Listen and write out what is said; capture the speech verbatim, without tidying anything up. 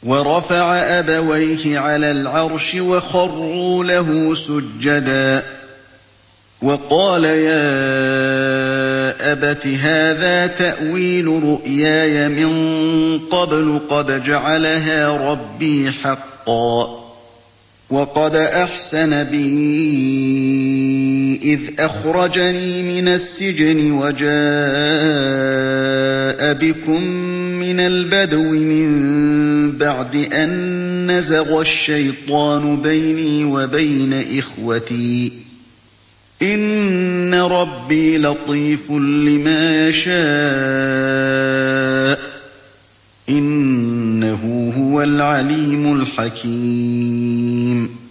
وَرَفَعَ أَبَوَيْهِ عَلَى الْعَرْشِ وَخَرُّوا لَهُ سُجَّدًا وَقَالَ يَا أَبَتِ هَٰذَا تَأْوِيلُ رُؤْيَايَ مِن قَبْلُ قَدْ جَعَلَهَا رَبِّي حَقًّا وَقَدْ أَحْسَنَ بِي إِذْ أَخْرَجَنِي مِنَ السِّجْنِ وَجَاءَ بِكُم مِّنَ الْبَدْوِ مِن بَعْدِ أَن نَّزَغَ الشَّيْطَانُ بَيْنِي وَبَيْنَ إِخْوَتِي ۚ إِنَّ رَبِّي لَطِيفٌ لِّمَا يَشَاءُ ۚ إِنَّهُ هُوَ الْعَلِيمُ الْحَكِيمُ